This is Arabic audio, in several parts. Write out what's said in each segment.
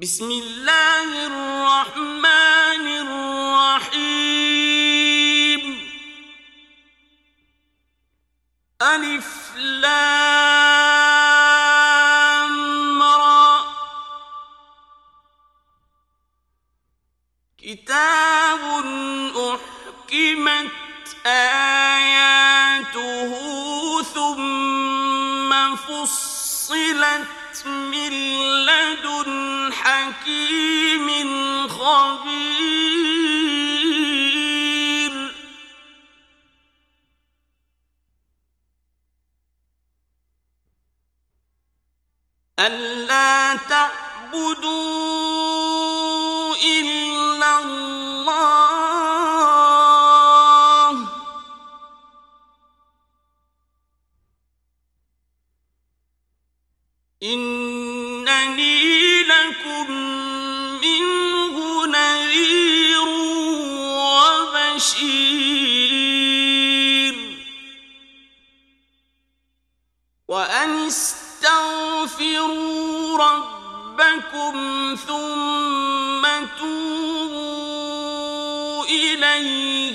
بسم الله الرحمن الرحيم. ألف لام را. كتاب أحكمت آياته ثم فصلت من لدن حكيم خبير. ألا تعبدوا إلا الله إنني لكم منه نذير وبشير. وأن استغفروا ربكم ثم توبوا إليه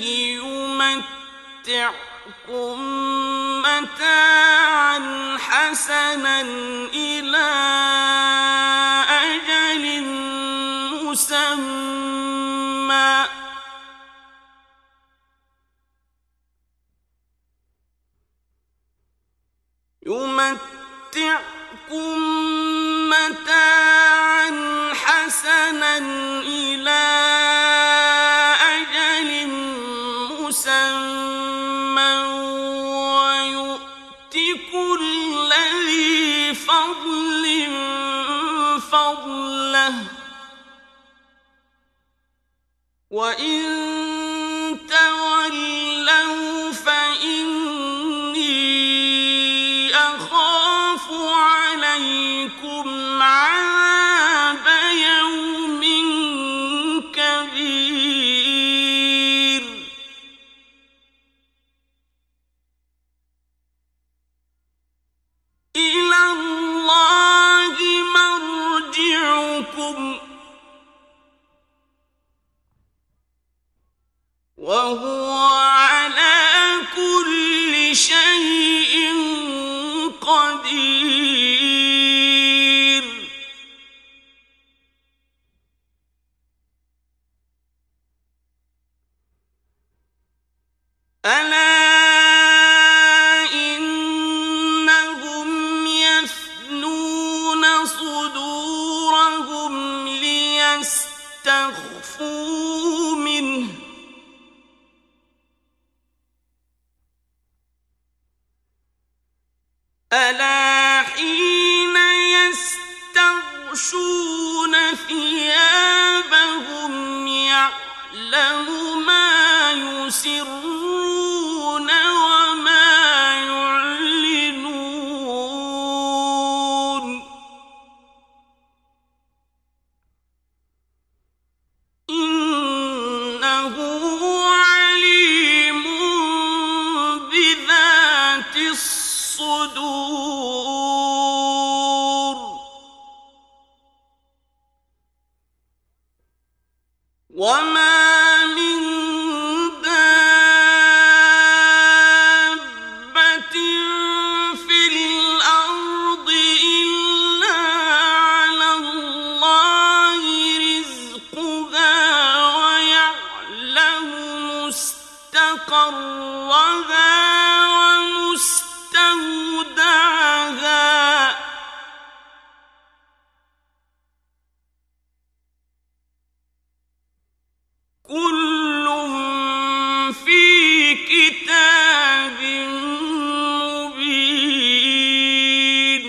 يمتعكم متاعا حسنا إلى أجل مسمى ويؤت كل ذي فضل فضله. وإن تولوا فإني أخاف عليكم عذاب يوم كبير. إلى الله مرجعكم وهو على كل شيء قدير. ألا إنهم يثنون صدورهم ليستخفوا منه ألا حين يستغشون ثيابهم يعلم ما يسرون وما يعلنون إنه عليم بذات الصدور. وما من دابة في الأرض إلا على الله رزقها ويعلم مستقرها ومستودعها كل في كتاب مبين.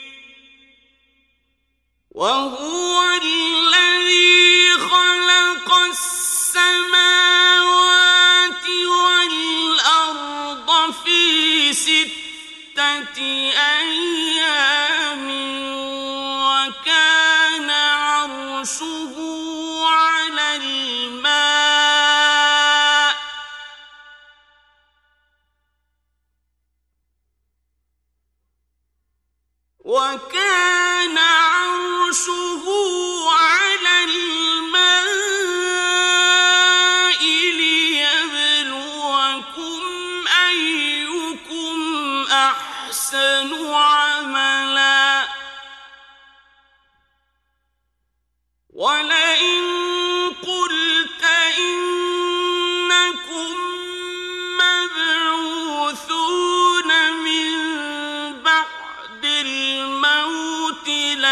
وهو الذي خلق السماوات والأرض في 6 أيام وكان عرشه على الماء وكان عرشه ولئن قلت إنكم مبعوثون من بعد الموت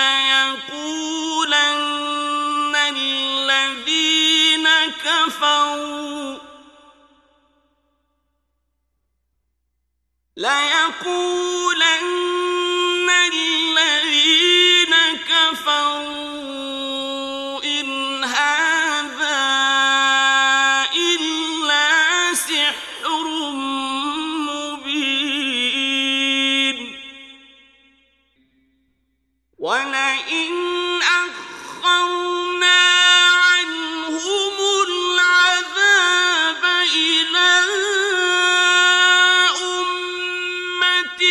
ليقولن الذين كفروا إن هذا إلا سحر مبين ولئن أخرنا عنهم العذاب إلى أمة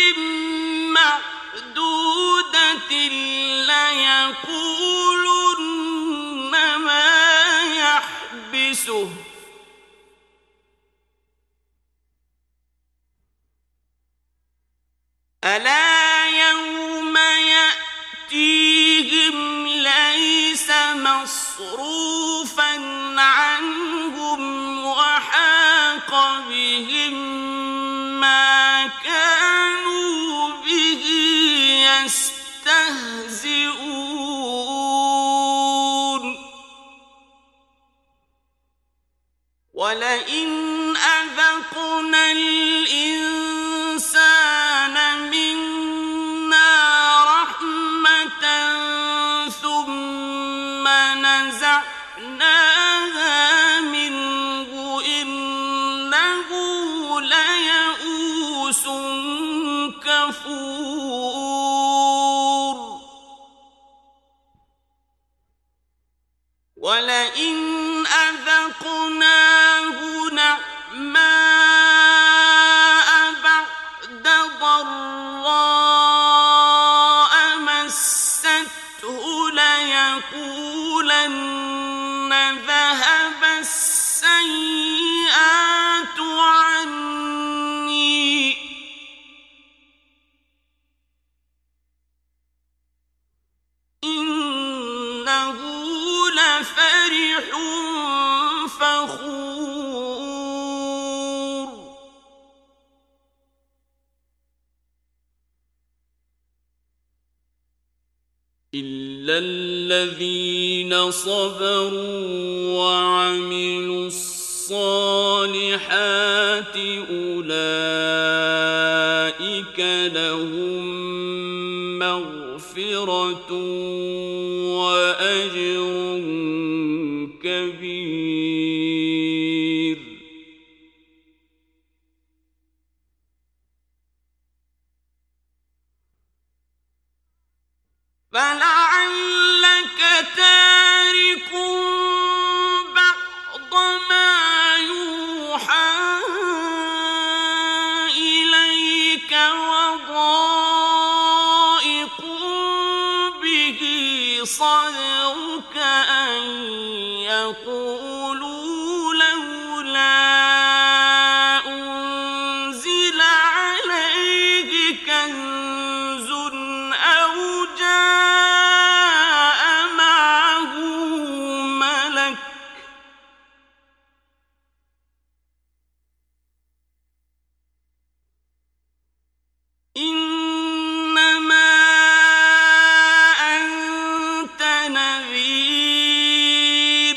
معدودة ليقولن ما يحبسه ألا يوم يأتيهم ليس مصروفا عنهم وحاق بهم ما كانوا به يستهزئون ولئن أذقنا الإنسان منا رحمة ثم نزعناها منه إنه ليئوس كفور ولئن أذقناه نعماء بعد ضراء مسته ليقولن ذهب السيئات عني إنه لفرح فخور إلا الذين صبروا وعملوا الصالحات أولئك لهم مغفرة وأجر كبير فلعلك تارك بعض ما يوحى إليك وضائق به صدرك أن يقولوا لولا أنزل عليه كنز أو جاء معه ملك إنما أنت نذير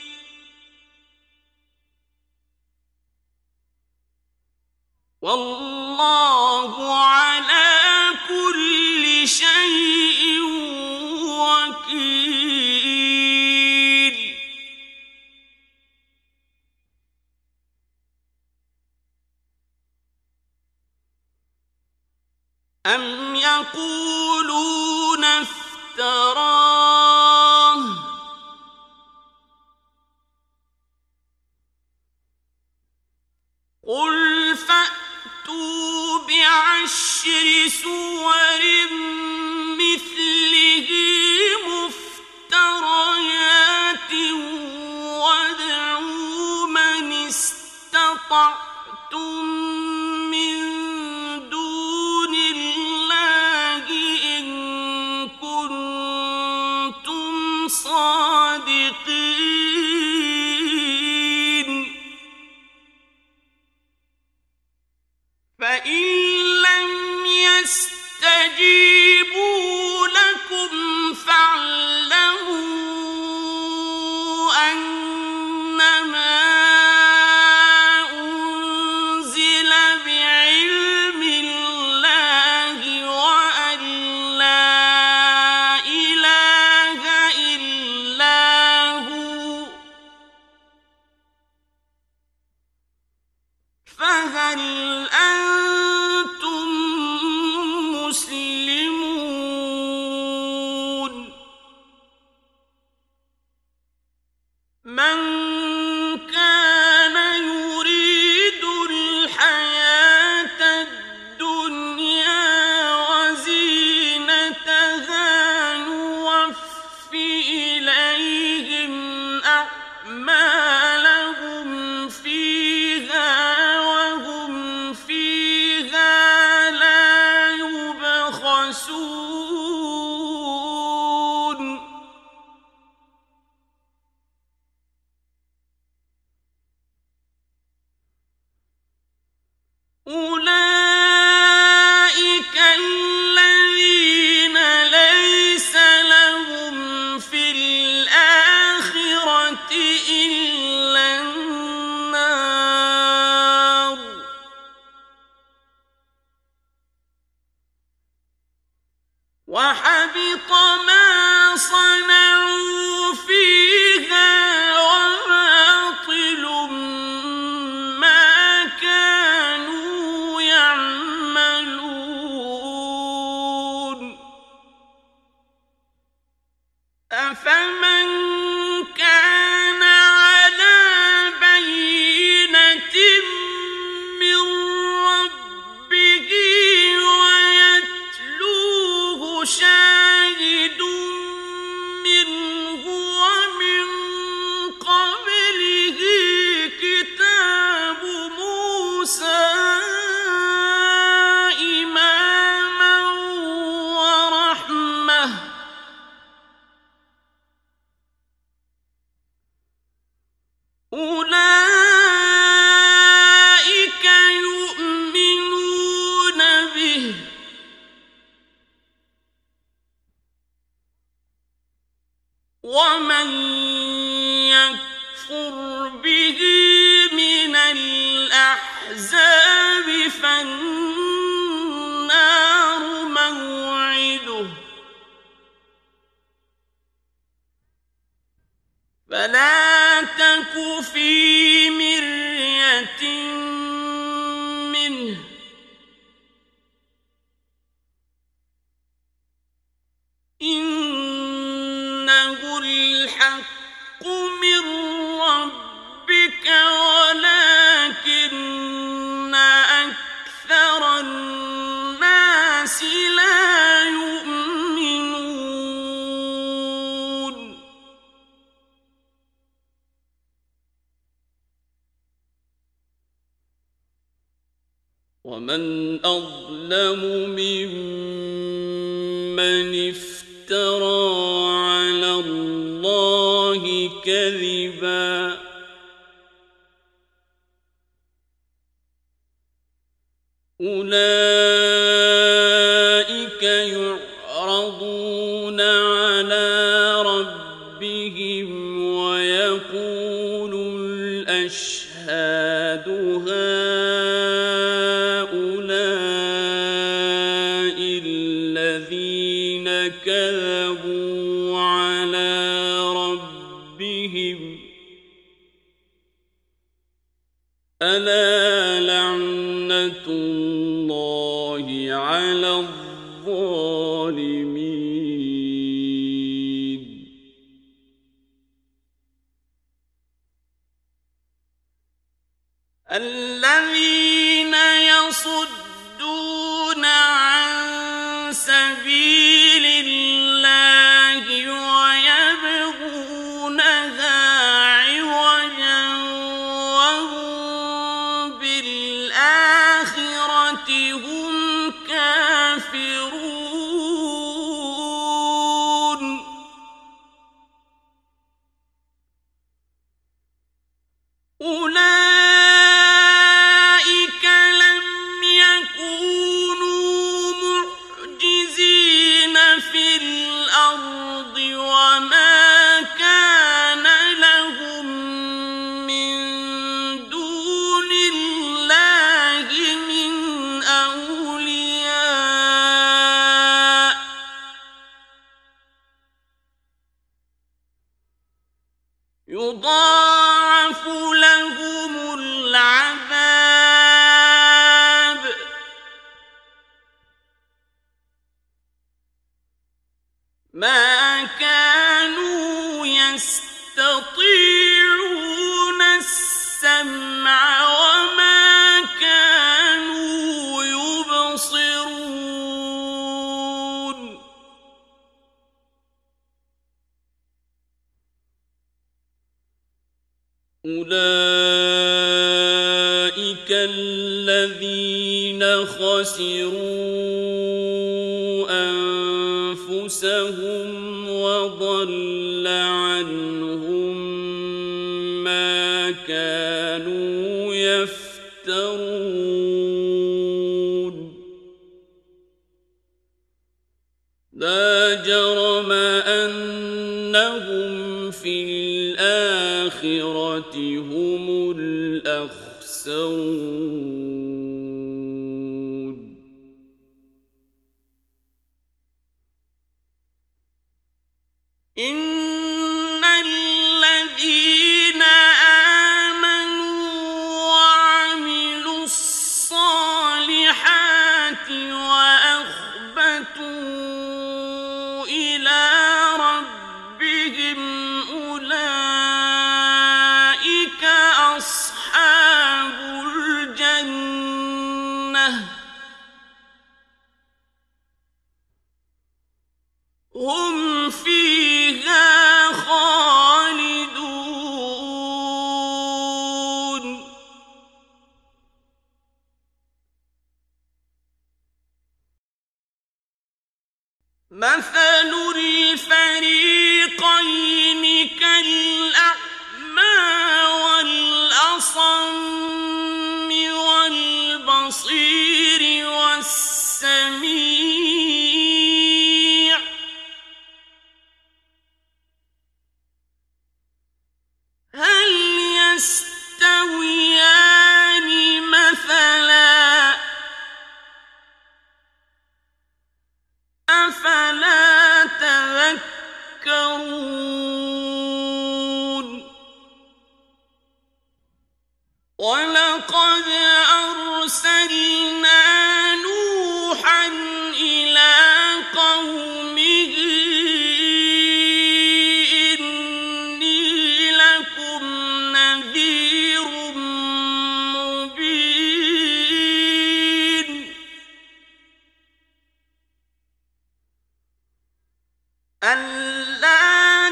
والله على كل شيء وكيل أم يقولون افتراه قل فأتوا بعشر سور مثله مفتريات وادعوا من استطعتم من دون الله إن كنتم من كان يريد الحياة الدنيا وزينتها نوف إليهم أعمالهم فيها وهم فيها لا يبخسون أولئك الذين ليس لهم في الآخرة إلا النار وحبط ما صنعوا فيها وباطل ما كانوا يعملون أفمن كان على بينة من ربه ويتلوه شاهد منه ومن قبله كتاب موسى إماما ورحمة أولئك يؤمنون به ومن يكفر به من الأحزاب فالنار موعده فلا تك في مرية منه إنه الحق من ربك ولكن أكثر الناس لا يؤمنون ومن أظلم ممن افترى على الله كذبا أولئك يعرضون على ربهم ويقول الأشهاد هؤلاء الذين كذبوا على ربهم ألا لعنة الله على الظالمين الذين يصدون عن سبيل الله ويبغونها عوجا وهم بالآخرة هم كافرون أولئك لم يكونوا معجزين في الأرض وما كان لهم من دون الله من أولياء يضاعف لهم العذاب ما كانوا يستطيعون أولئك الذين خسروا أنفسهم وضل عنهم ما كانوا يفترون لا جرم أنهم في الآخرة هم الأخسرون إن الذين آمنوا وعملوا الصالحات وأخبتوا إلى ربهم أولئك أصحاب الجنة هم فيها خالدون مثل الفريقين كالأعمى والأصم والبصير والسميع هل يستويان مثلا أفلا تذكرون ولقد أرسلنا نوحا إلى قومه إني لكم نذير مبين ألا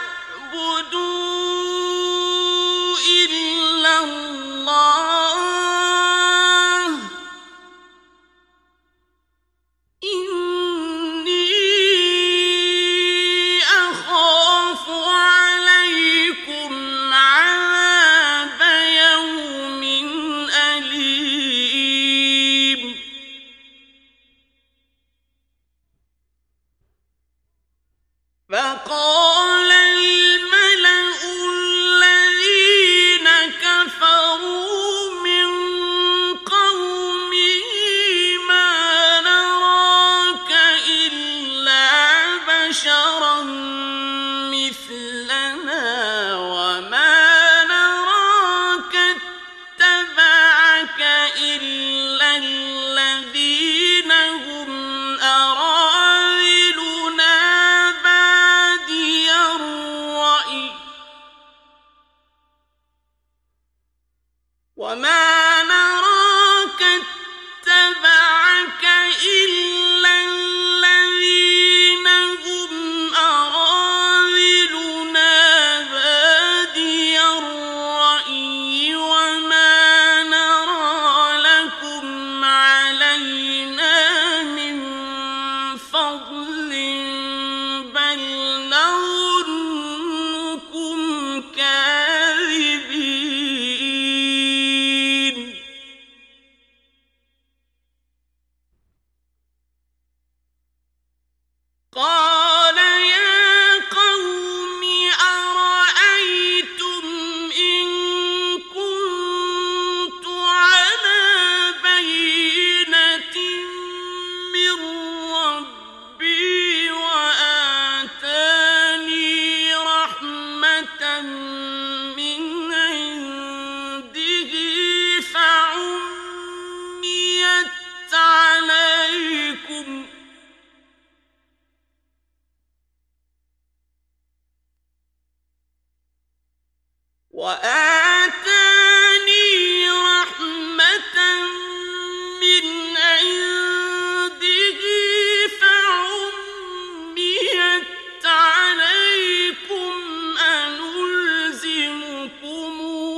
تعبدوا إلا الله إني أخاف عليكم عذاب يوم أليم فقال الملأ الذين كفروا من قومه ما نراك إلا بشرا مثلنا وما نراك اتبعك إلا الذين هم أراذلنا بادي الرأي وما نراك اتبعك إلا الذين هم أراذلنا بادي الرأي وما نرى لكم علينا من فضل بل نظنكم كاذبين قال يا قوم أرأيتم إن كنت على بينة من ربي وآتاني رحمة من عنده فعميت عليكم وآتاني رحمة من عنده فعميت عليكم أنلزمكموها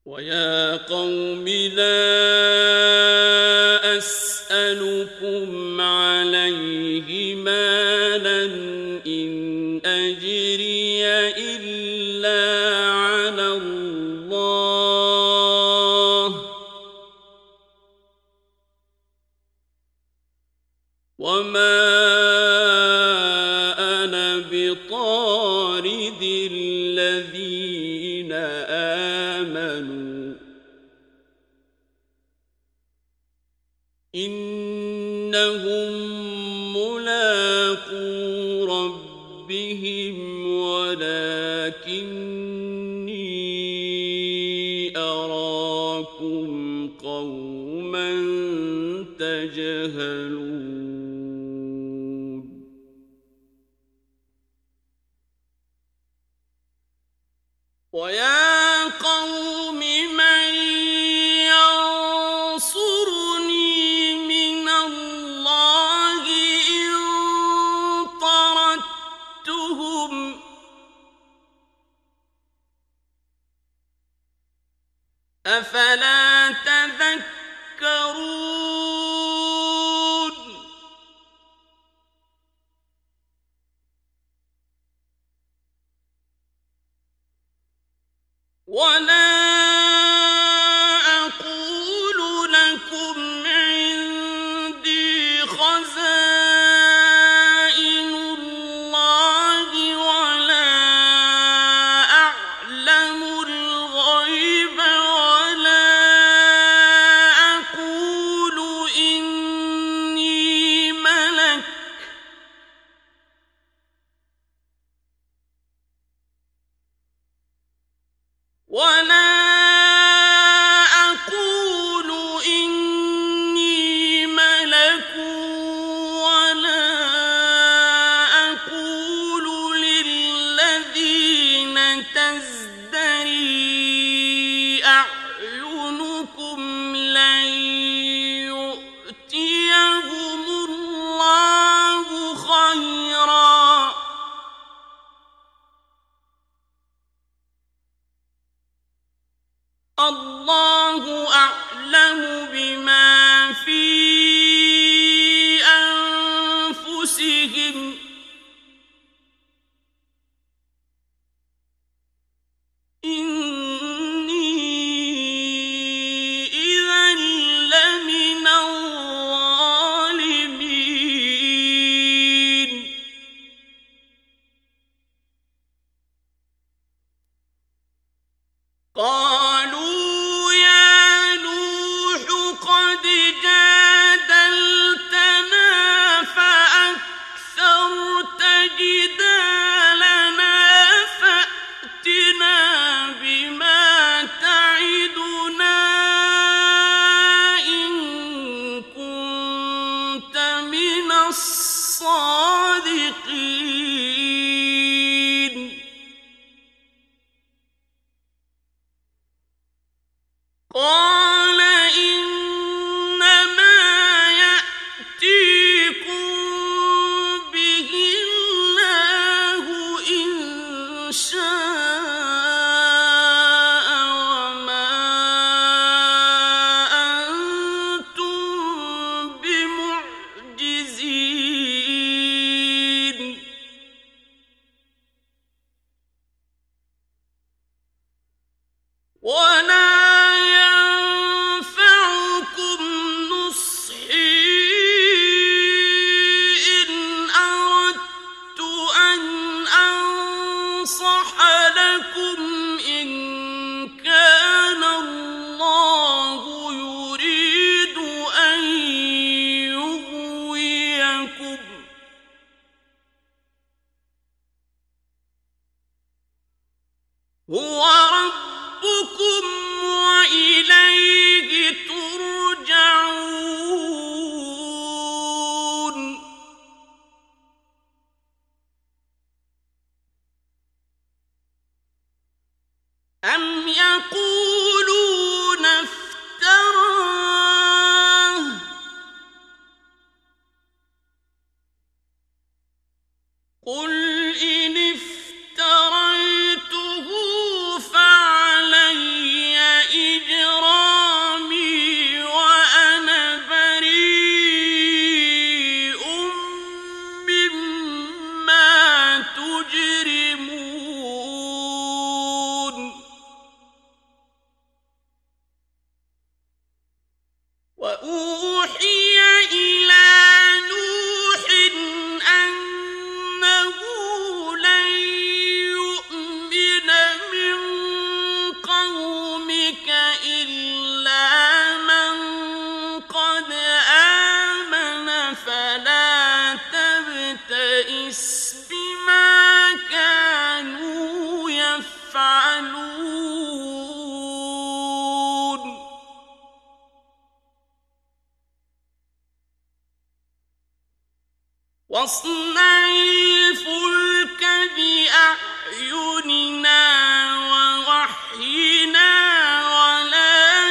ويا قوم لا أسألكم عليه مالا إن أجري إلا على الله وما أنا بطارد الذين آمنوا إنهم ملاقو ربهم ولكني أراكم قوما تجهلون ويا قوم من ينصرني من الله إن طردتهم أفلا تذكرون ولا أقول لكم عندي خزائن الله ولا أعلم الغيب ولا أقول إني ملك ولا أقول إني ملك ولا أقول للذين تزدري أعينكم لن يؤتيهم الله خيرا الله أعلم بما في أنفسهم إني إذا لمن الظالمين قالوا يا نوح قد جادلتنا فأكثرت جدالنا فأتنا بما تعدنا إن كنت من الصادقين قال إنما يأتيكم به الله إن شاء وما أنتم بمعجزين ولا ينفعكم نصحي إن أردت أن أنصح لكم إن كان الله يريد أن يغويكم هو ربكم وإليه ترجعون أم يقولون افتراه قل إن افتريته فعلي بأعيننا ووحينا ولا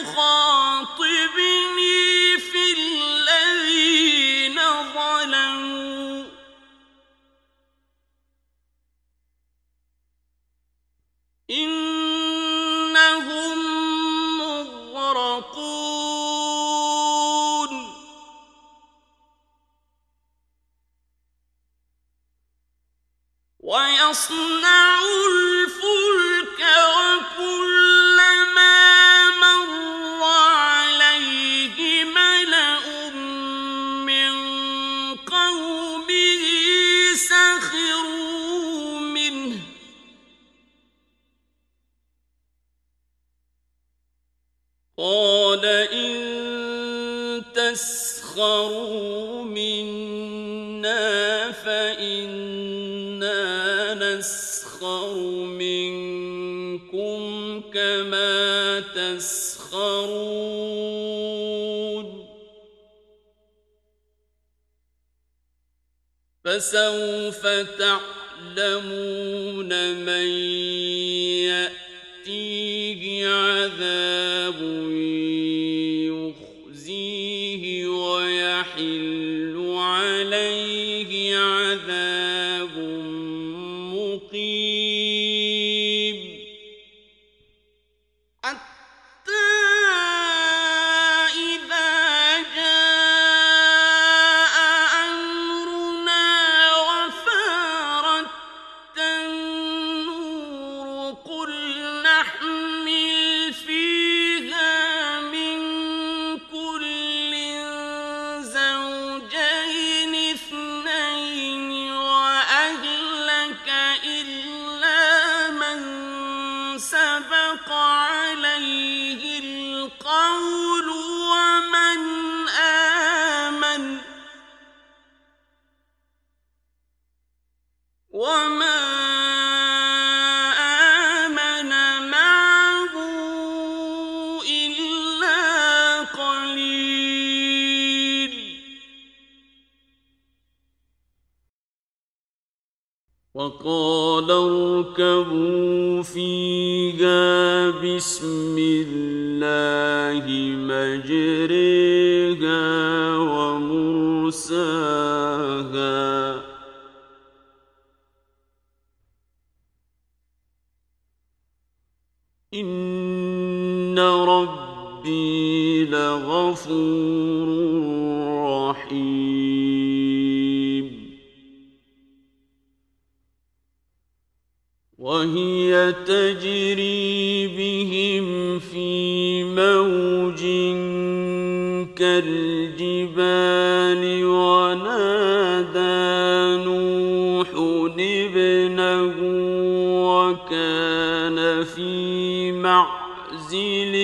تخاطبني في الذين ظلموا إنهم مغرقون ويصنع الفلك وكلما مر عليه ملأ من قومه سخروا منه قال إن تسخروا منا فإنا نسخر منكم كما تسخرون فسوف تعلمون من يأتيه عذاب يخزيه ويحل عليه عذاب مقيم حتى إذا جاء أمرنا وفارت النور قل نحمل فيها من كل زوجين اثنين وأهلك إلا من سبق عليه القول ومن آمن وما آمن معه إلا قليل وقال اركبوا فيها بسم الله مجريها ومرساها إن ربي لغفور رحيم وهي تجري بهم في موج كالجبال ونادى نوح ابنه وكان في معزل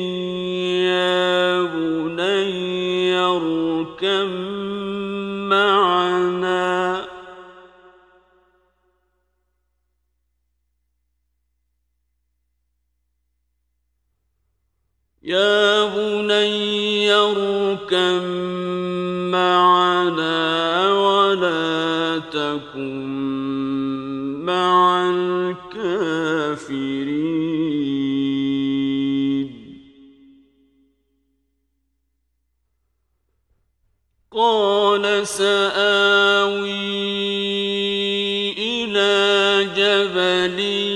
يا بني اركب معنا يا بني اركب معنا ولا تكن مع الكافرين قال سآوي إلى جبل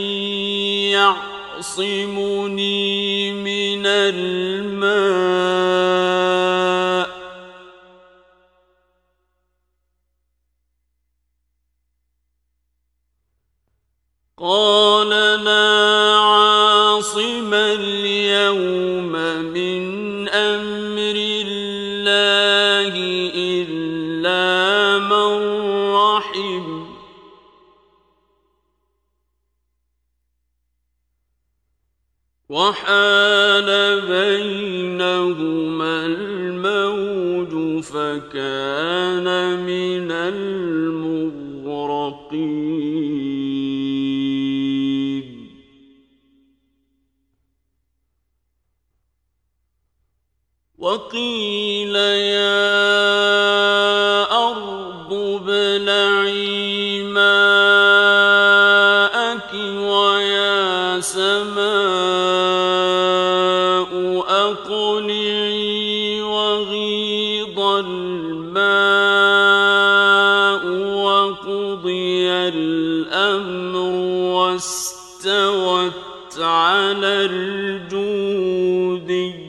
يعصمني من الماء قال لا عاصم اليوم من أمر الله إلا من رحم وحال بينهما الموج فكان من المغرقين وقيل يا أرض ابلعي ماءها الأمر واستوت على الجودي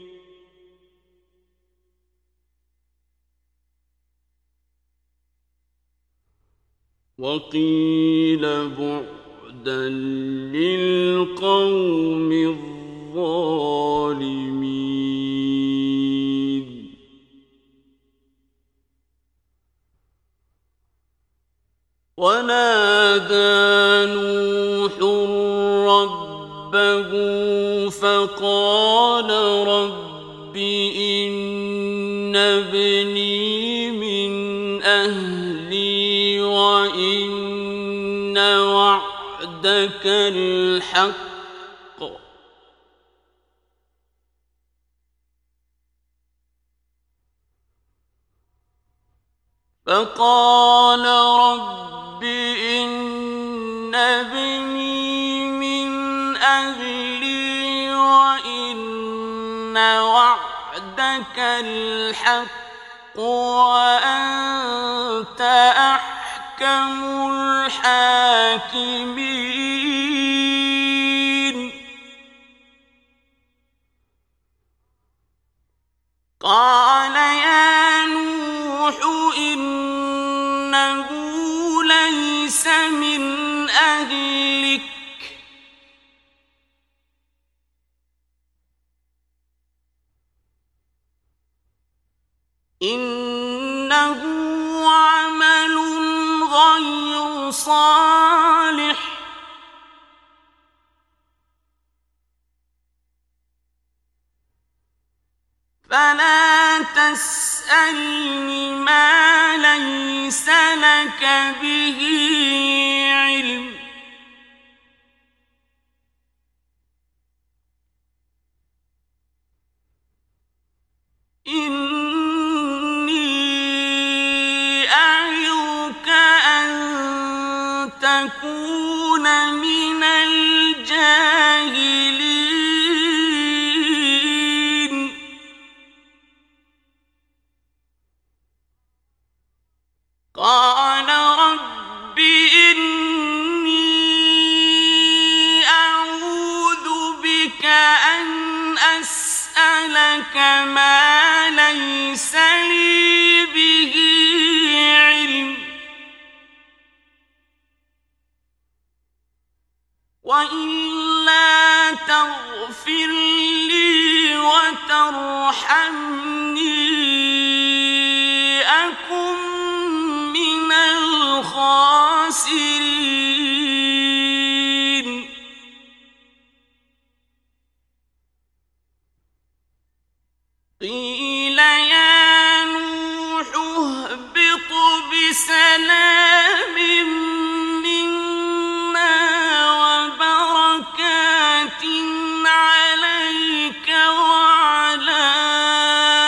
وقيل بعدا للقوم الظالمين ونادى نوح ربه فقال رب إن ابني من أهلي وإن وعدك الحق فقال رب إن ابني من أهلي وإن وعدك الحق وأنت أحكم الحاكمين قال يا نوح إنه ليس من أهلك إنه عمل غير صالح فلا تسألني ما ليس لك به علم إني أعظك أن تكون من الجاهلين قال رب إني أعوذ بك أن أسألك ما ليس لي به علم وإلا تغفر لي وترحمني أكن من الخاسرين قيل يا نوح اهبط بسلام منا وبركات عليك وعلى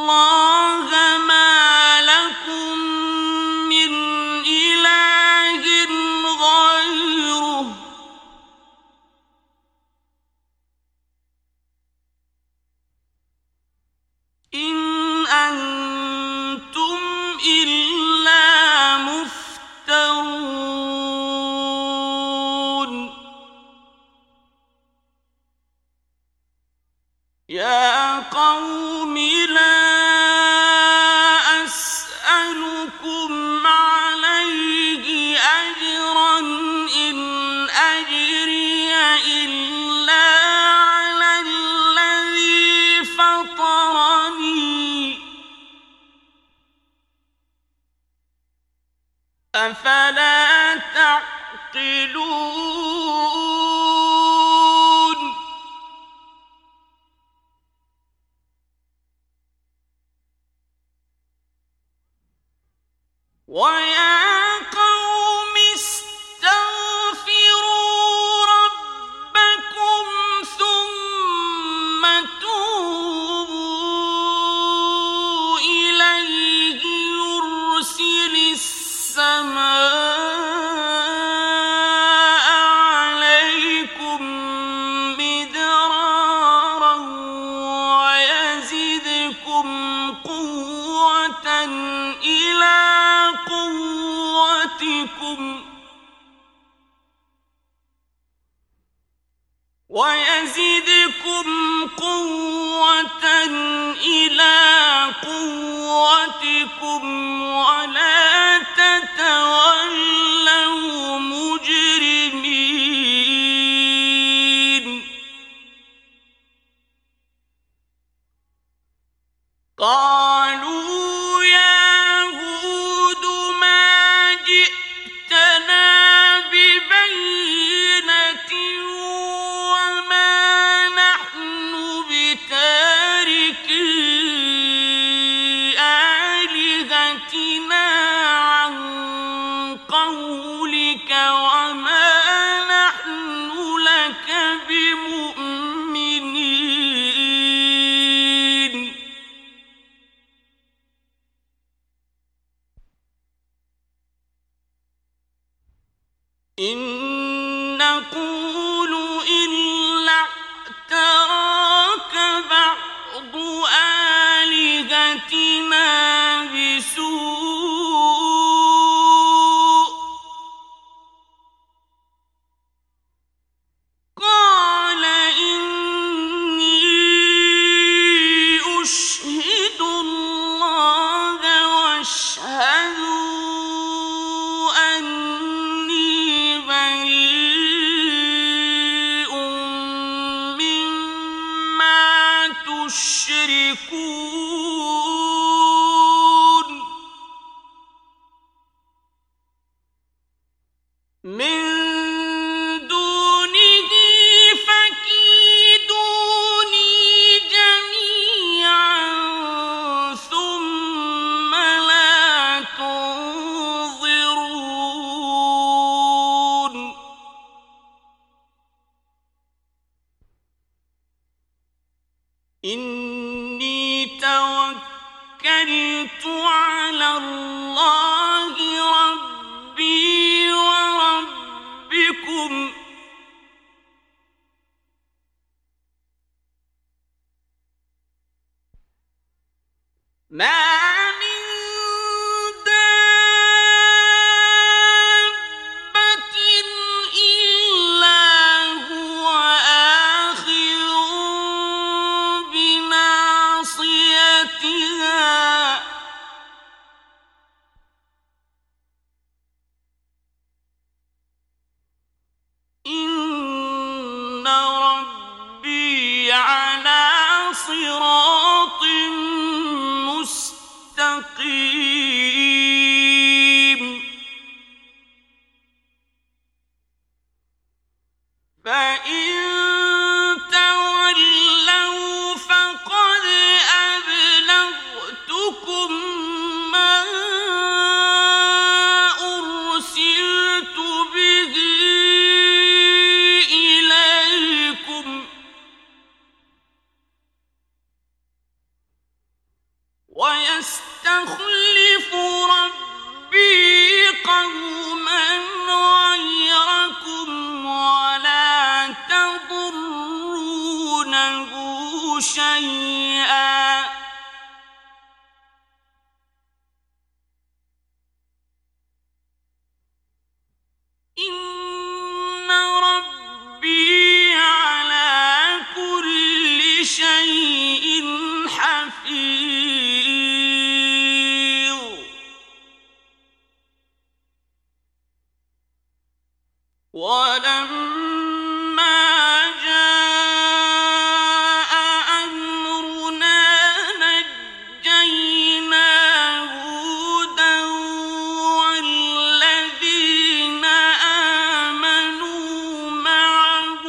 اللَّهَ مَا لَكُم مِّنْ إِلَٰهٍ غَيْرُهُ إِنْ أَنتُمْ إِلَّا مُفْتَرُونَ يَا قَوْمِ لَا أَسْأَلُكُمْ عَلَيْهِ أَجْرًا إِنْ أَجْرِيَ إِلَّا عَلَى الَّذِي فَطَرَنِي أَفَلَا تَعْقِلُونَ وَيَا قَوْمِ اسْتَغْفِرُوا رَبَّكُمْ ثُمَّ تُوبُوا إِلَيْهِ يُرْسِلِ السَّمَاءَ عَلَيْكُم مِّدْرَارًا وَيَزِدْكُمْ قُوَّةً إِلَىٰ قُوَّتِكُمْ وَلَا تَتَوَلَّوْا مُجْرِمِينَ قَالُوا يَا هُودُ مَا جِئْتَنَا بِبَيِّنَةٍ وَمَا نَحْنُ بِتَارِكِي آلِهَتِنَا عَن قَوْلِكَ وَمَا نَحْنُ لَكَ بِمُؤْمِنِينَ إِن نَّقُولُ إِلَّا اعْتَرَاكَ بَعْضُ آلِهَتِنَا بِسُوءٍ قَالَ إِنِّي أُشْهِدُ اللَّهَ وَاشْهَدُوا أَنِّي بَرِيءٌ مِّمَّا تُشْرِكُونَ مِن دُونِهِ فَكِيدُونِي جَمِيعًا ثُمَّ لَا تُنظِرُونِ إِنِّي تَوَكَّلْتُ عَلَى اللَّهِ رَبِّي وَرَبِّكُم مَا مِن دَابَّةٍ إِلَّا هُوَ آخِذٌ بِنَاصِيَتِهَا إِنَّ رَبِّي عَلَىٰ صِرَاطٍ مُّسْتَقِيمٍ ويستخلف ربي قوما غيركم ولا تضرونه شيئا إن ربي على كل شيء حفيظ ولما جاء أمرنا نجينا هودا والذين آمنوا معه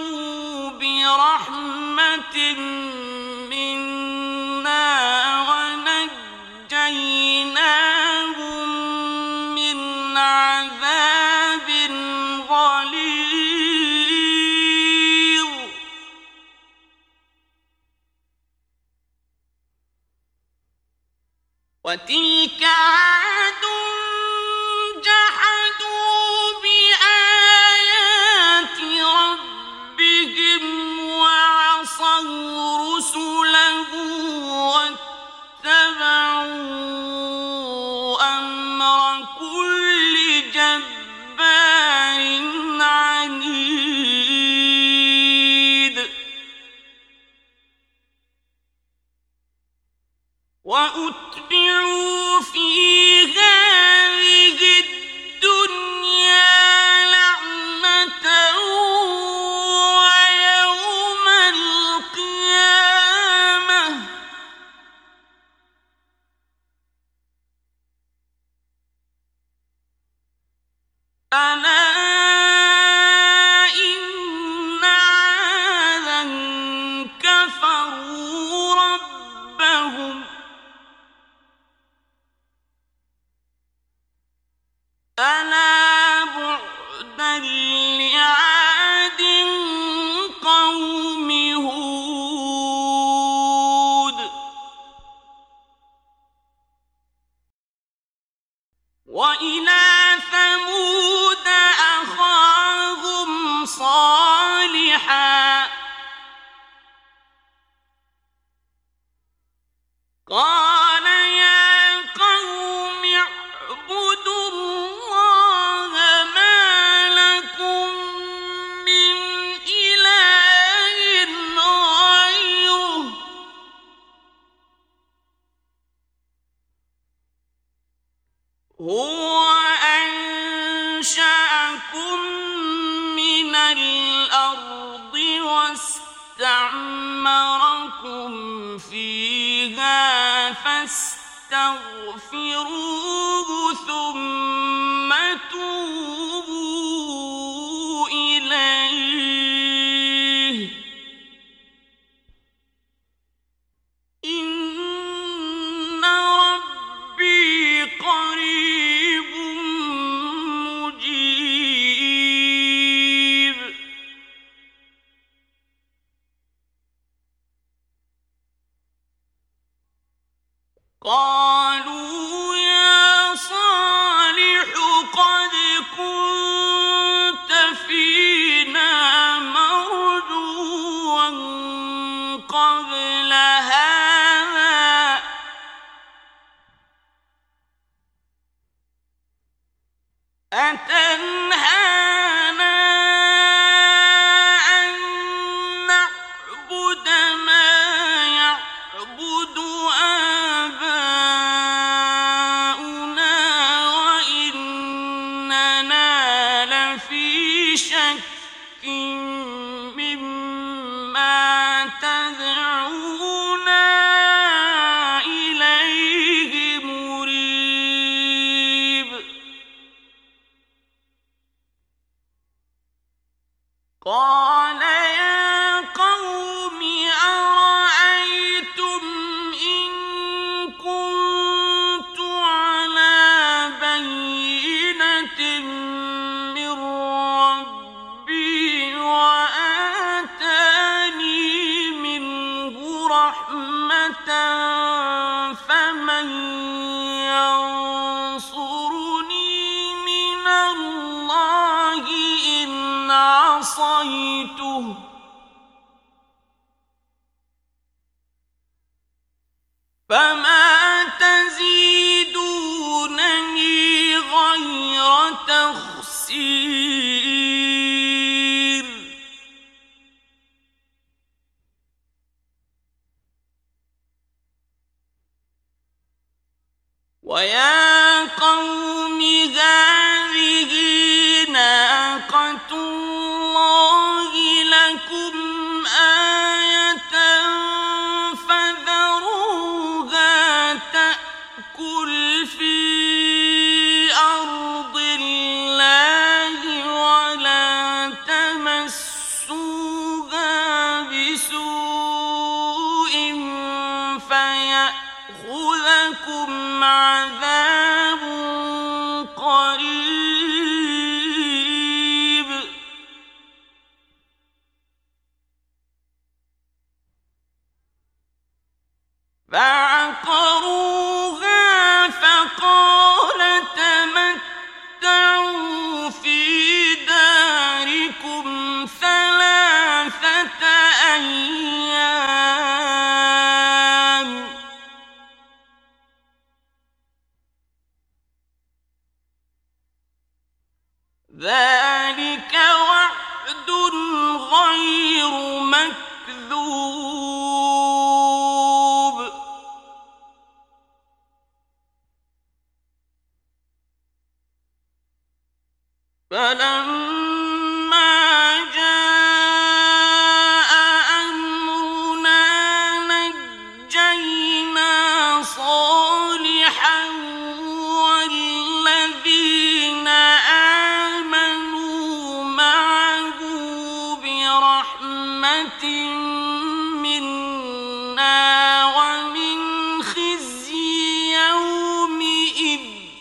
برحمة منا ونجيناهم من عذاب غليظ وتلك عاد جحدوا بآيات ربهم وعصوا رسله واتبعوا أمر كل جبار عنيد وأتبعوا في هذه الدنيا لعنة ويوم القيامة ألا إن عادا كفروا ربهم ألا بعدا لعاد قوم هود وإلى ثمود أخاهم صالحا قال يا قوم اعبدوا الله ما لكم من إله غيره هو أنشأكم من الأرض واستعمركم فيها فاستغفروه ثم توبوا إليه إن ربي قريب مجيب قالوا يا صالح قد كنت فينا مرجوا قبل هذا أتنهانا أن نعبد ما يعبد آباؤنا وإننا لفي شك مما تدعونا إليه مريب قال يا قوم أرأيتم إن كنت على بينة من ربي وآتاني منه رحمة فمن عصيته فما تزيدونني غير تخسير ويا قوم هذه ناقة الله لكم آية فذروها تأكل في أرض الله ولا تمسوها بسوء فيأخذكم عذاب قريب فعقروها فقال تمتعوا في داركم 3 أيام ذلك وعد غير مكذوب فلما جاء أمرنا نجينا صالحا والذين آمنوا معه برحمة منا ومن خزي يومئذ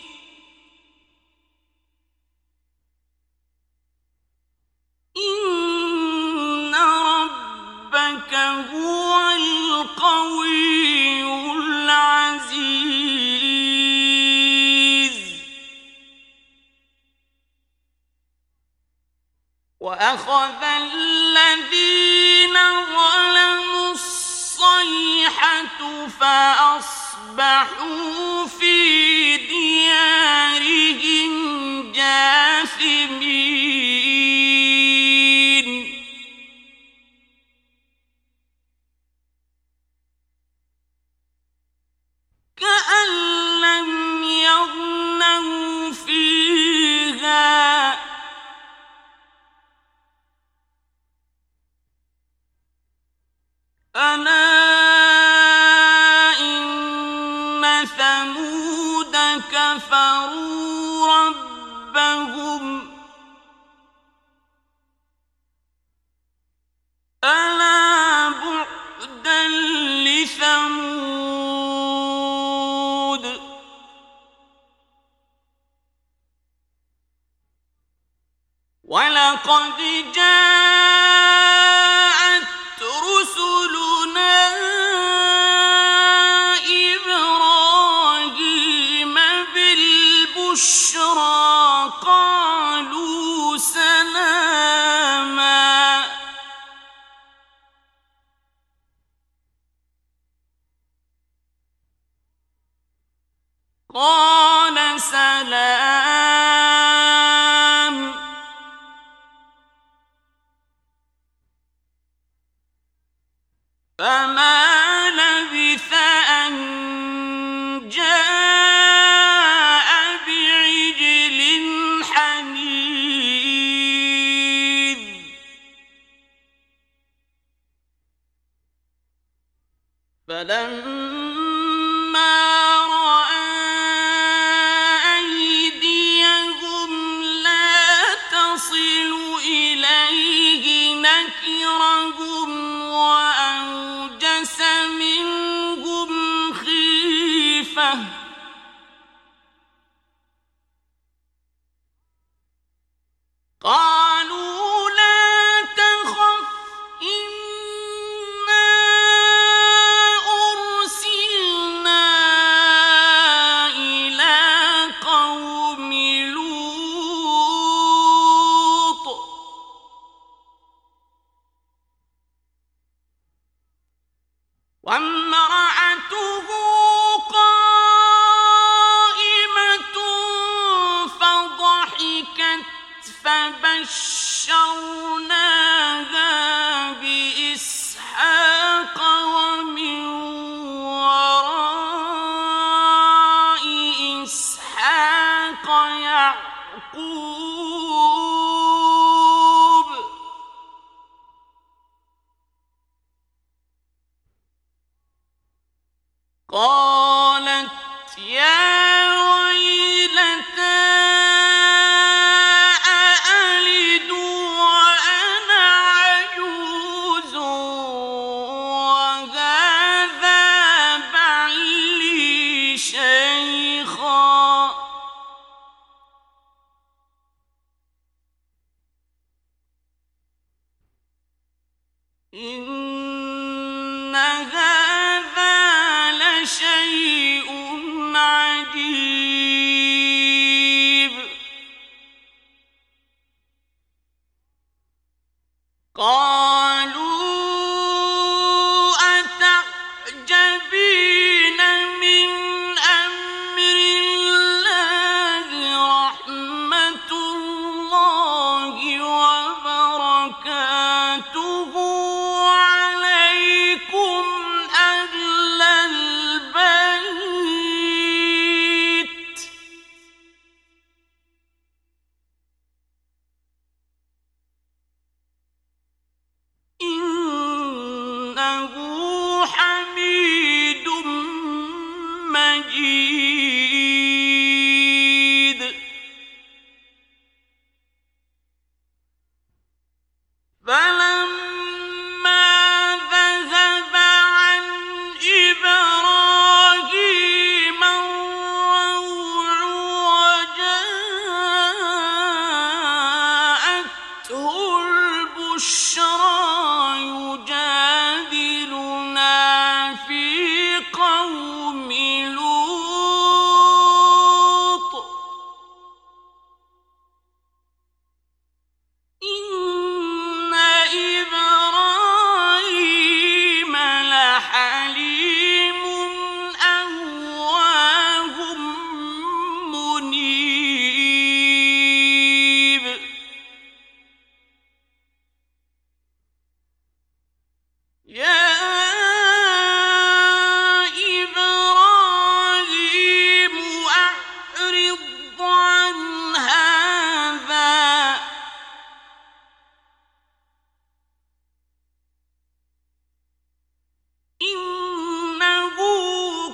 إن ربك هو القوي العزيز وأخذ الذين ظلموا الصيحة فأصبحوا في ديارهم جاثمين كأن لم يغنوا فيها ألا إن ثمود كفروا ربهم ألا بعدا لثمود ولقد جاءت رسلنا إبراهيم بالبشرى قالوا سلاما قال سلام فما لبث أن جاء بعجل حنيذ فلما رأى أيديهم لا تصل إليه نكرهم وأوجس منهم خيفة قالوا لا تخف إنا أرسلنا إلى قوم لوط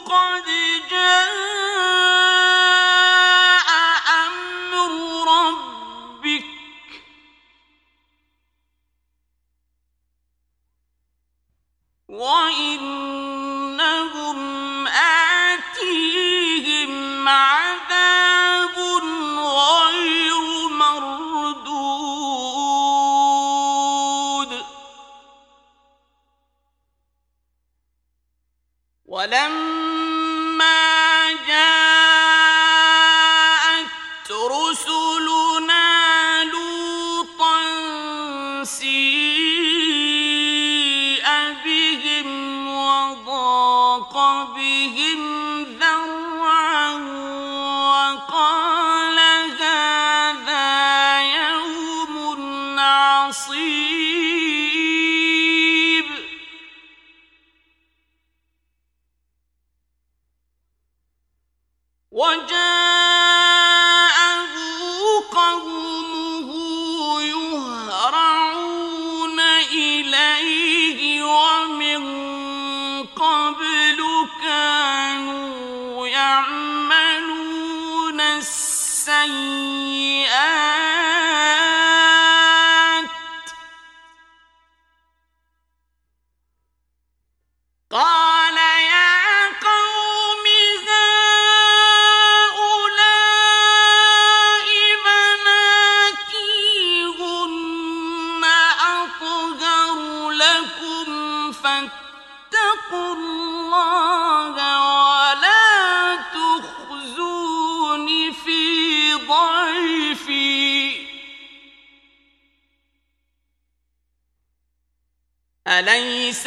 قد جاء أمر ربك وإنهم آتيهم عذاب غير مردود ولما جاءت رسلنا لوطا سيء بهم وضاق بهم ذرعا وقال هذا يوم عصيب وجاءه قومه يهرعون إليه ومن قبل كانوا يعملون السيئات قال يا قوم هؤلاء بناتي هن أطهر لكم فاتقوا الله ولا تخزون في ضيفي أليس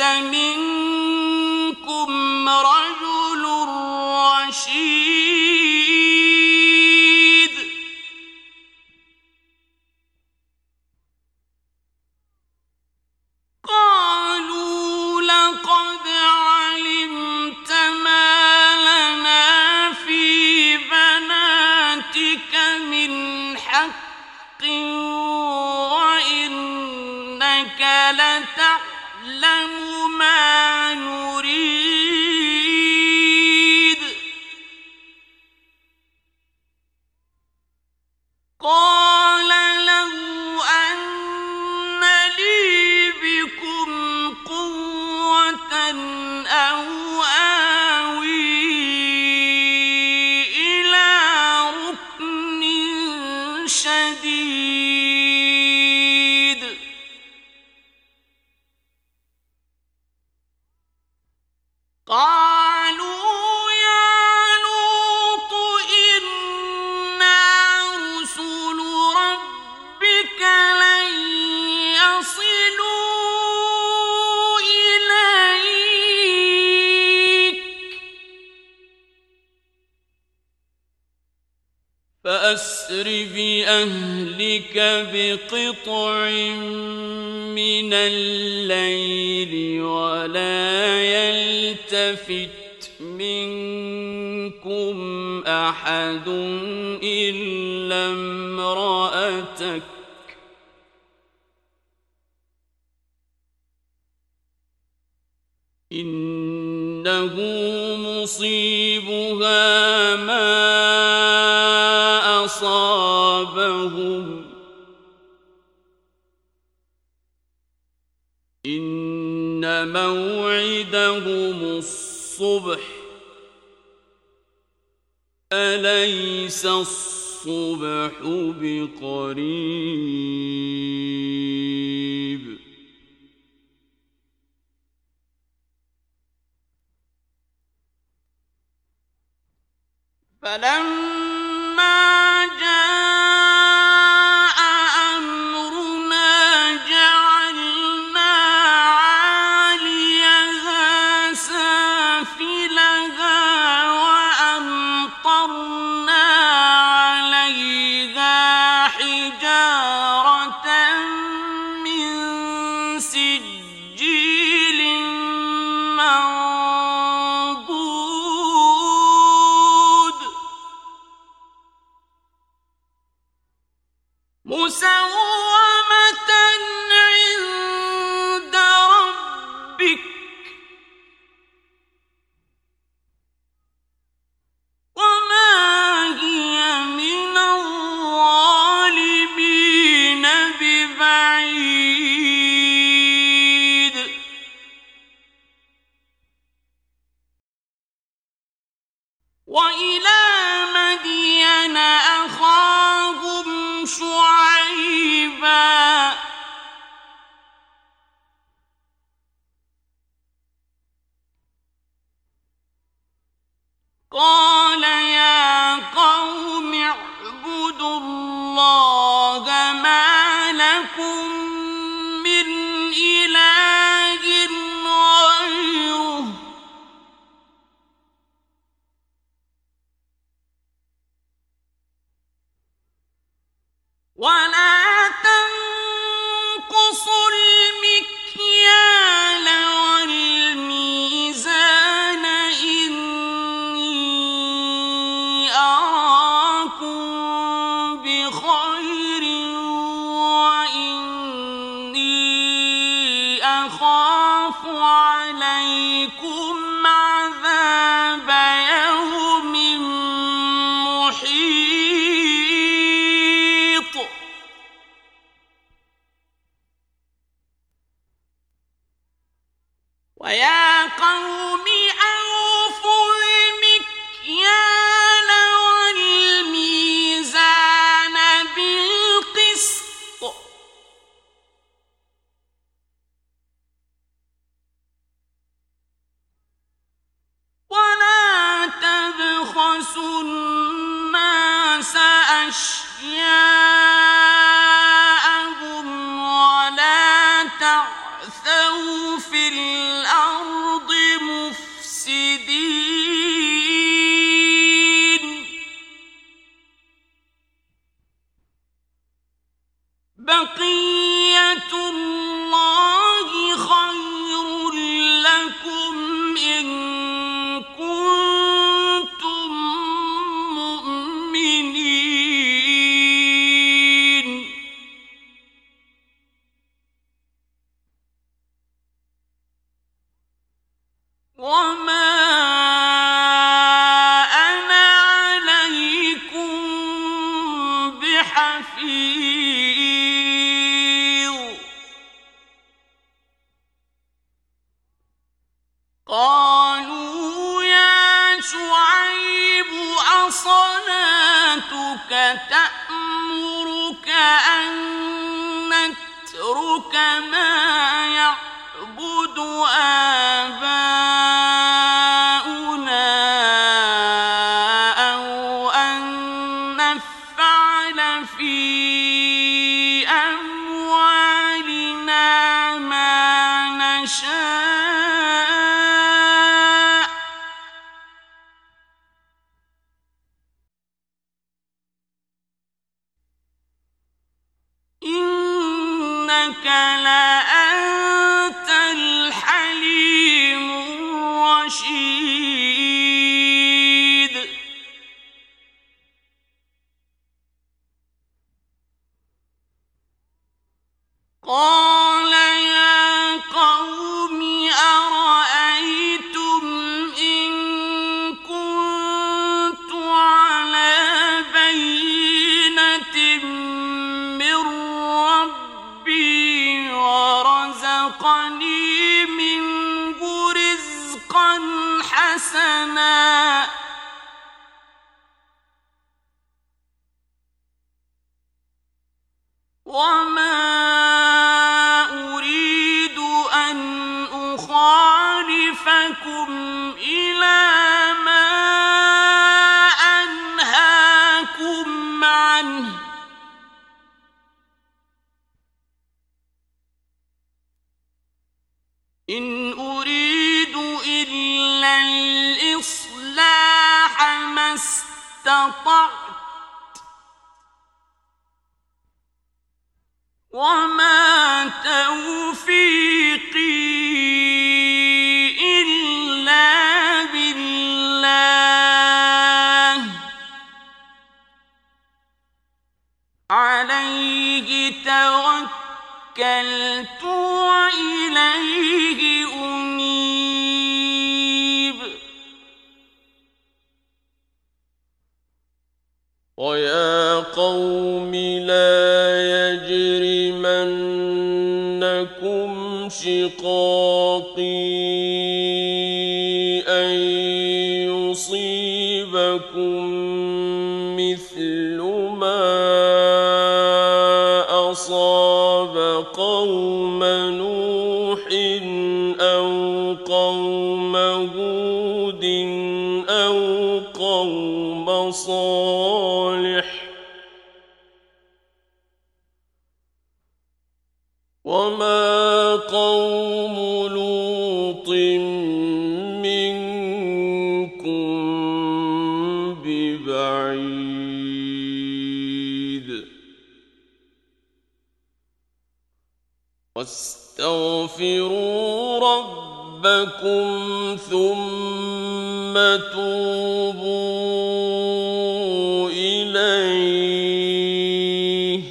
منكم رجل رشيد قالوا لقد علمت ما لنا في بناتك من حق وإنك لتعلم ما نريد قال له أن لي بكم قوة أو آوي إلى ركن شديد قالوا يا لوط إنا رسل ربك لن يصلوا إليك فأسر بأهلك بقطع من الليل ولا يلتفت منكم أحد إلا امرأتك إنه مصيبها ما أصابهم إن موعدهم الصبح أليس الصبح بقريب فلما جاء أمرنا جعلنا عاليها سافلها وأمطرنا عليها حجارة من سجيل منضود وإلى مدين أخاهم شعيبا قال يا قوم اعبدوا الله ما لكم من إله غيره ولا تنقصوا المكيال والميزان إني أراكم بخير وإني أخاف عليكم عذاب يوم محيط ويا قوم أوفوا المكيال والميزان بالقسط ولا تبخسوا الناس أشياءهم ولا تعثوا في الأرض مفسدين بقية الله خير لكم إن كنتم مؤمنين وما أنا عليكم بحفيظ قالوا يا شعيب أصلاتك تأمرك أن نترك ما يعبد آباؤنا أو أن نفعل في أموالنا ما نشاء إنك لأنت الحليم الرشيد قال يا قوم أرأيتم إن كنت على بينة من ربي ورزقني منه رزقا حسنا وما أريد أن أخالفكم إلى ما أنهاكم عنه إن أريد إلا الإصلاح ما استطعت وما توفيقي إلا بالله عليه توكلت وإليه أنيب ويا قوم لا يجرمنكم شقاقي أن يصيبكم يصيبكم مثل ما أصاب قوم نوح أو قوم هود أو قوم صالح وما قوم لوط منكم ببعيد واستغفروا ربكم ثم توبوا إليه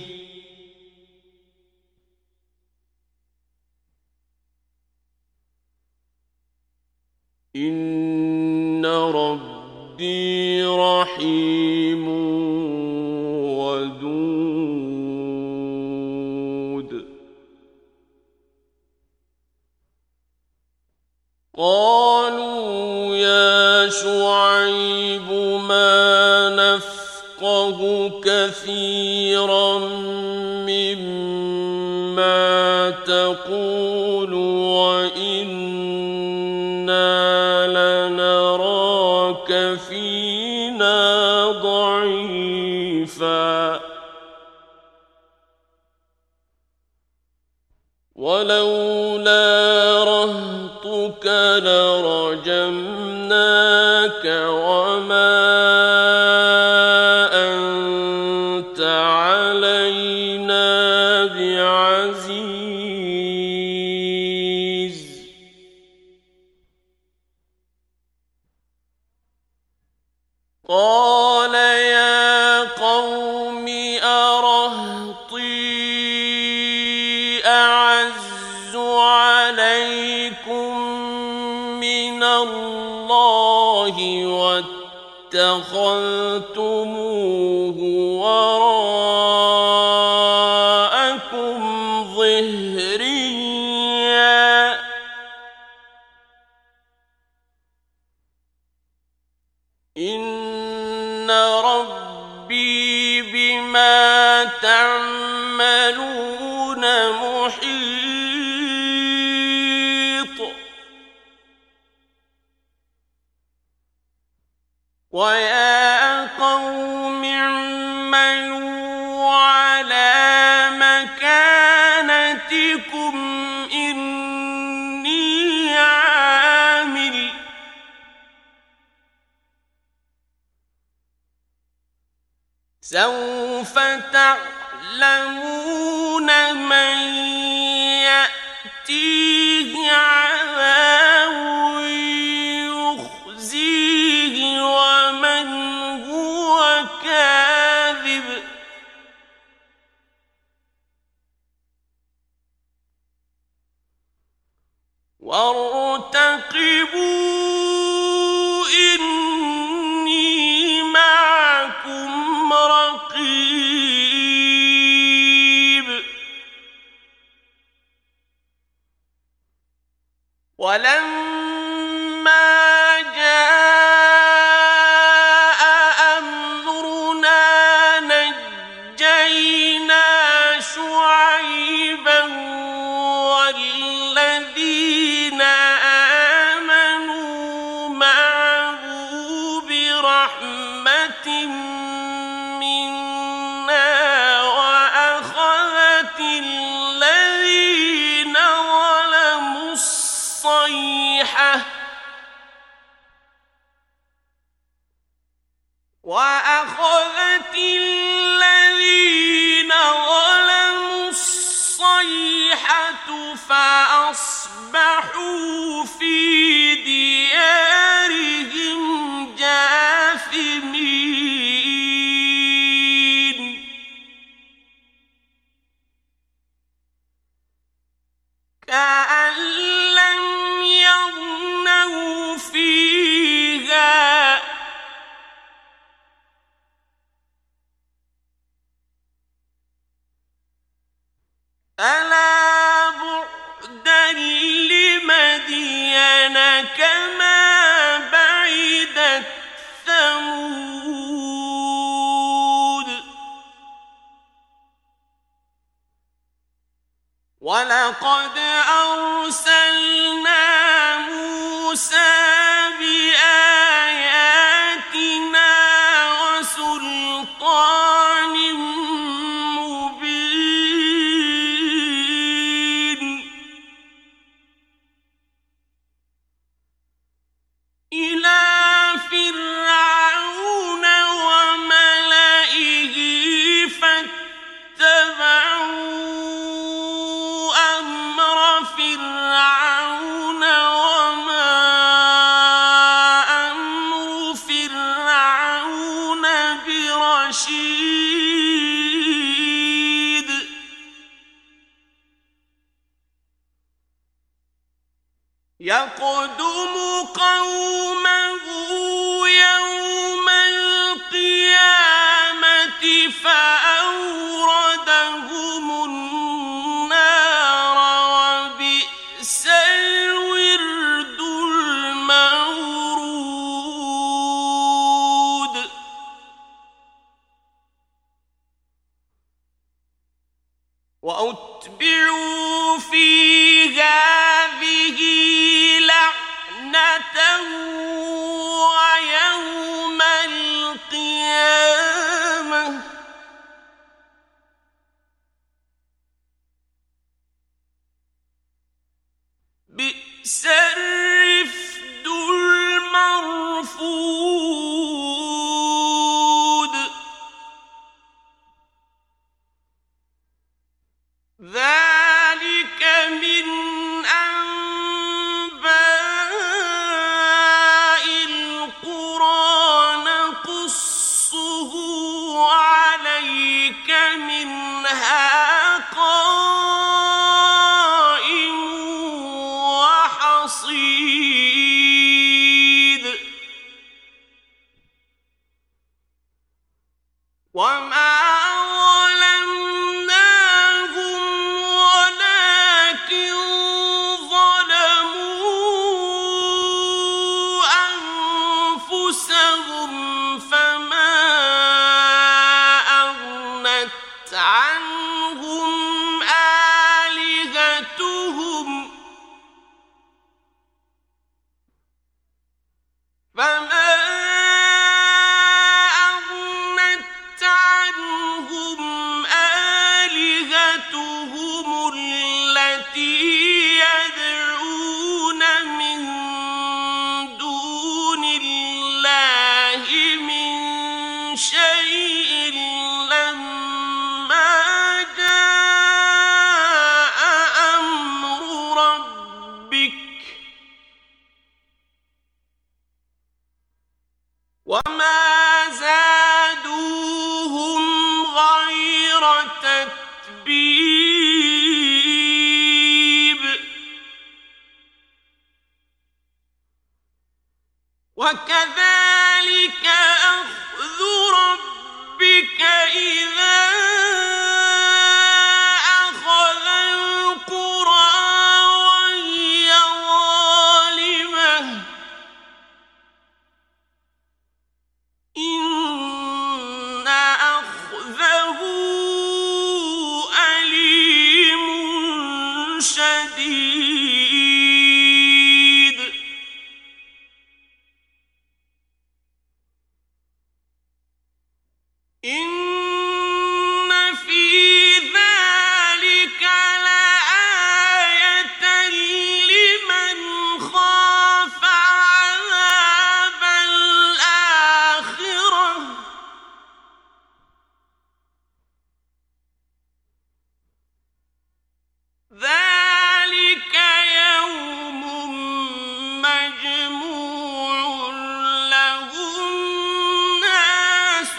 إن ربي رحيم ودود قالوا يا شعيب ما نفقه كثيرا مما تقول وإنا لنراك فينا ضعيفا ولولا رهطك لرجمناك وما أنت علينا بعزيز قال يا قوم أرهطي أعز عليكم من الله واتخذتموه وراءكم ظهريا إن ربي بما تعملون محيط ويا قوم اعملوا على مكانتكم إني عامل سوف تعلمون من يأتيه عذاب يخزيه ومن هو كاذب وارتقبوا إني معكم رقيب ولما جاء أمرنا نجينا شعيبا والذين آمنوا معه برحمة منا وأخذت الذين ظلموا الصيحة فأصبحوا في ديارهم جاثمين كأن لم يغنوا فيها ألا بعدا لمدين كما بعدت ثمود لقد أرسلنا موسى بآياتنا وسلطان مبين إلى فرعون وملئه فاتبعوا أمر فرعون وما أمر فرعون برشيد يقدم قومه يوم القيامة فأوردهم النار وبئس الورد المورود وأتبعوا في هذه لعنة ويوم القيامة بئس الرفد المرفود ذلك من أنباء القرى نقصه عليك منها قائم وحصيد وما ظلمناهم ولكن ظلموا أنفسهم فما أغنت عنهم آلهتهم التي يدعون من دون الله من شيء لما جاء أمر ربك وما زادوهم غير تتبيب وكذلك أخذ ربك إذا أخذ القرى وهي ظالمة إن أخذه أليم شديد إن في ذلك لآية لمن خاف عذاب الآخرة ذلك يوم مجموع له الناس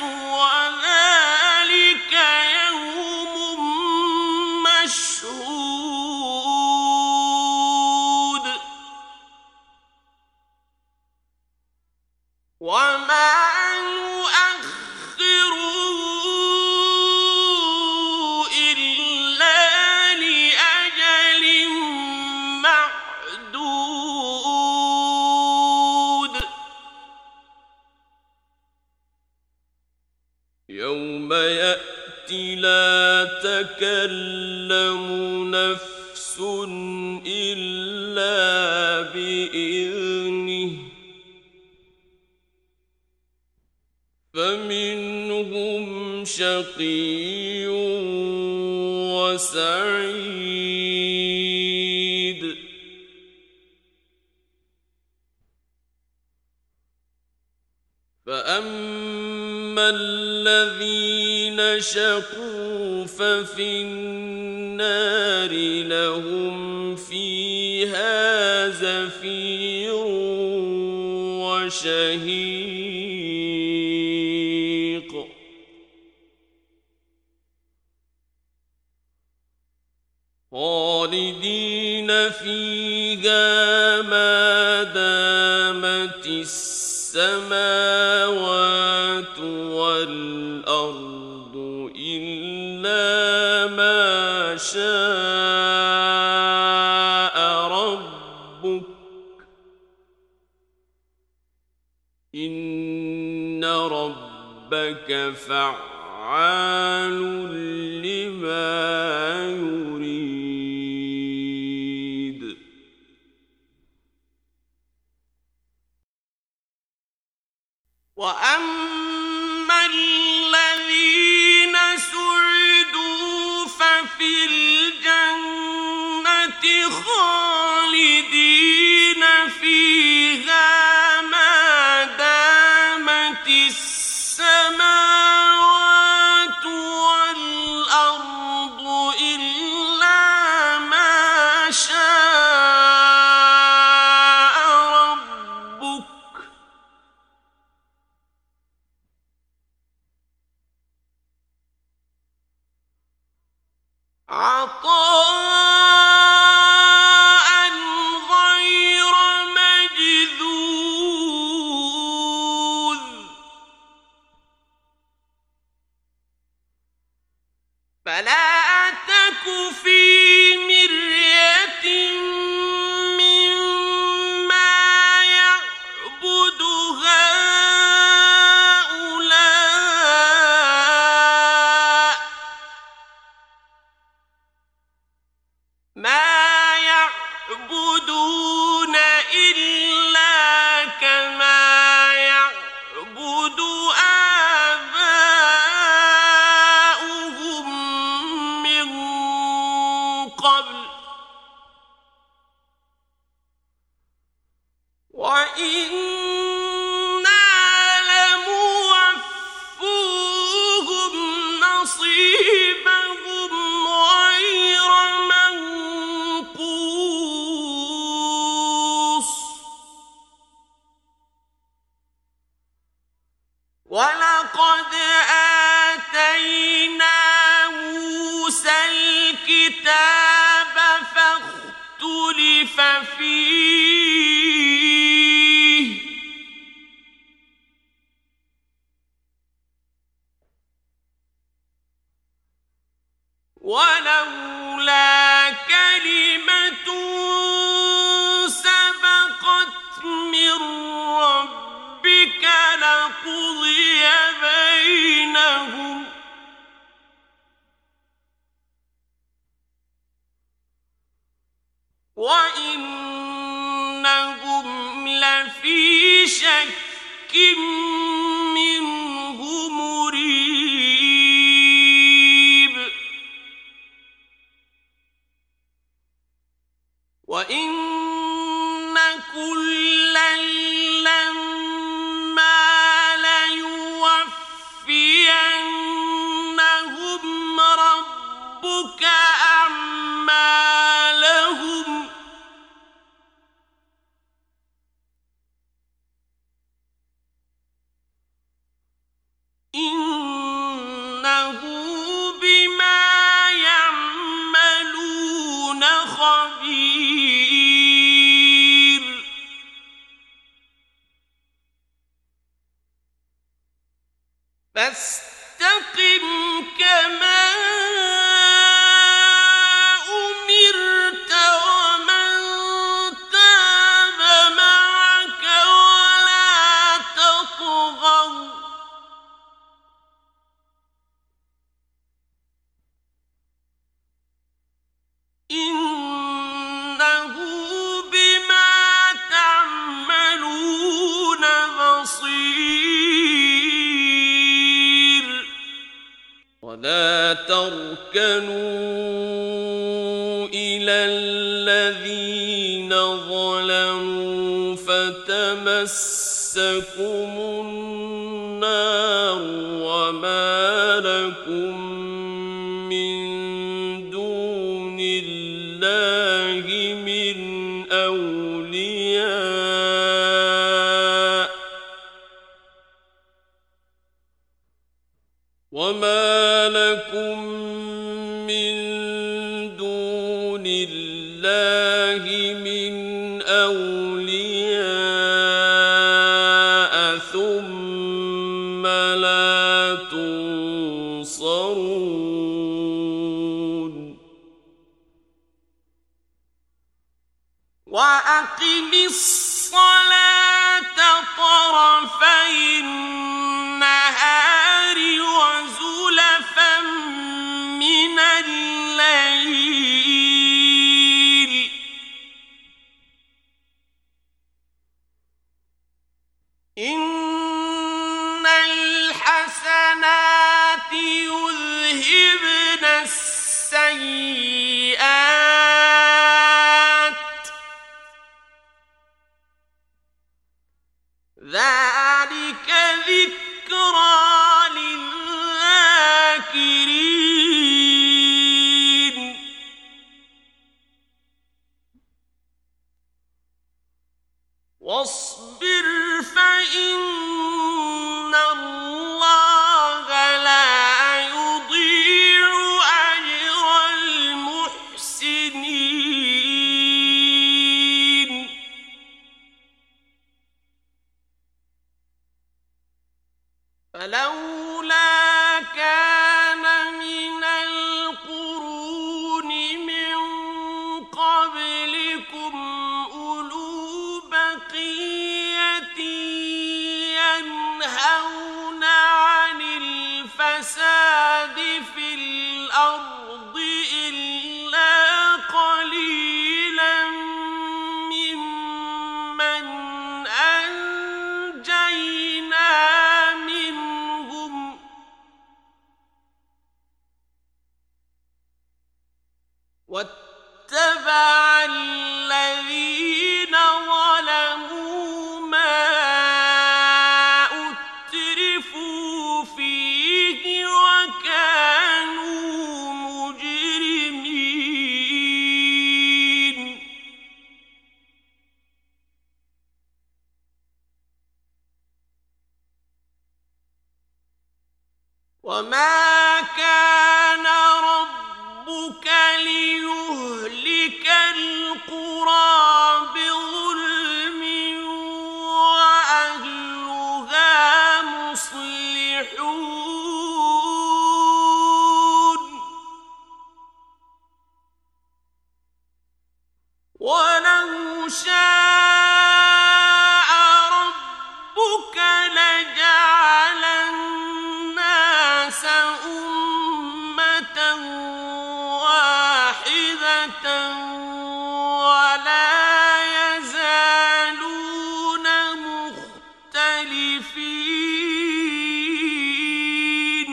وذلك يوم مشهود وما نؤخره إلا لأجل معدود يوم يأتي لا تكلم نفس نفس إلا بإذنه فمنهم شقي وسعيد فأما الذين شقوا ففي النار لهم فيها زفير وشهيق خالدين فيها ما دامت السماوات والأرض إلا ما شاء ربك إن ربك فعال لما يريد وأما الذين سعدوا ففي الجنة خالدين فيها ما دامت السماوات والأرض إلا ما شاء ربك عطاء غير مجذوذ فلا تك في مرية مما يعبد هؤلاء ما يعبدون إلا كما يعبد آباؤهم من قبل وإنا لموفوهم نصيبهم غير منقوص ولقد آتينا موسى الكتاب فاختلف فيه ولولا كلمة سبقت من ربك لقضي بينهم وإنهم لفي شك منه مريب وإن كلا لما ليوفينهم ربك أعمالهم إنه بما يعملون خبير فاستقم كما أمرت ومن تاب معك ولا تطغوا إن ولا تركنوا إلى الذين ظلموا فتمسكم النار وما لكم من دون الله من أولياء وما لكم من دون الله من أولياء ثم لا تنصرون وأقم الصلاة طرفي النهار وزلفا من الليل إن الحسنات يذهبن السيئات ذلك ذكرى للذاكرين واصبر فإن الله لا يضيع أجر المحسنين فلولا كان من القرون من قبلكم أولو بقية ينهون عن الفساد في الأرض إلا قليلا ممن أنجينا منهم واتبع الذين ظلموا ما أترفوا فيه وكانوا مجرمين وما كان ربك ليهلك القرى بظلم وأهلها مصلحون ولو شاء ربك لجعل الناس أمة واحدة ولا يزالون مختلفين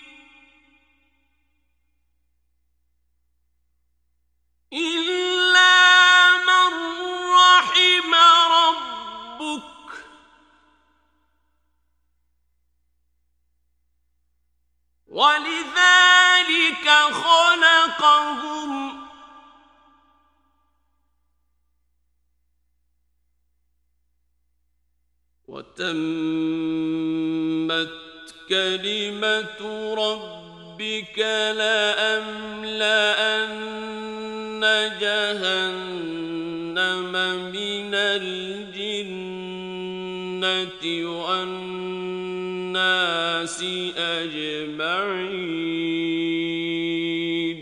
إلا من رحم ربك ولذلك خلقهم وتمت كلمة ربك لأملأن جهنم من الجنة والناس أجمعين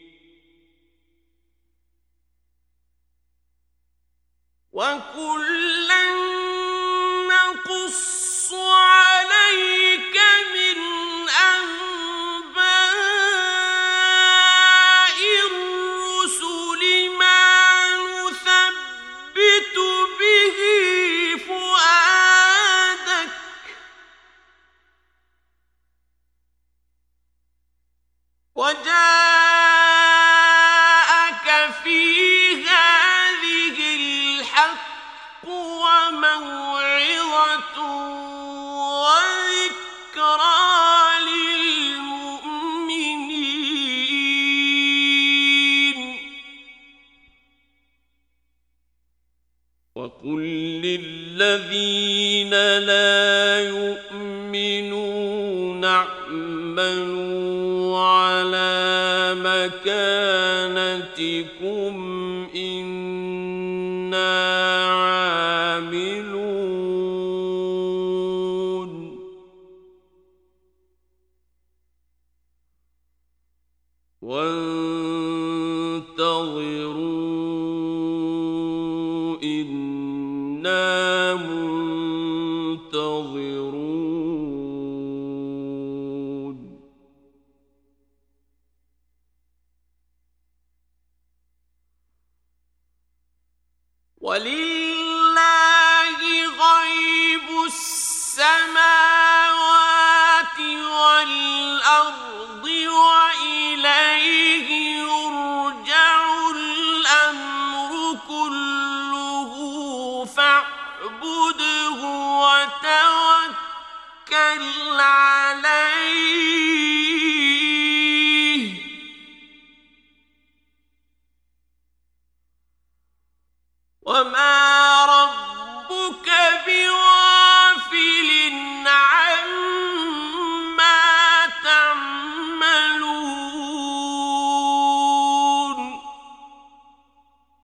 وكلا نقص عليك من أنباء الرسل ما نثبت به فؤادك المؤمنون اعملوا على مكانتكم إنا عاملون وانتظروا إنا منتظرون ولله غيب السماوات والأرض وإليه يرجع الأمر كله فاعبده وتوكل عليه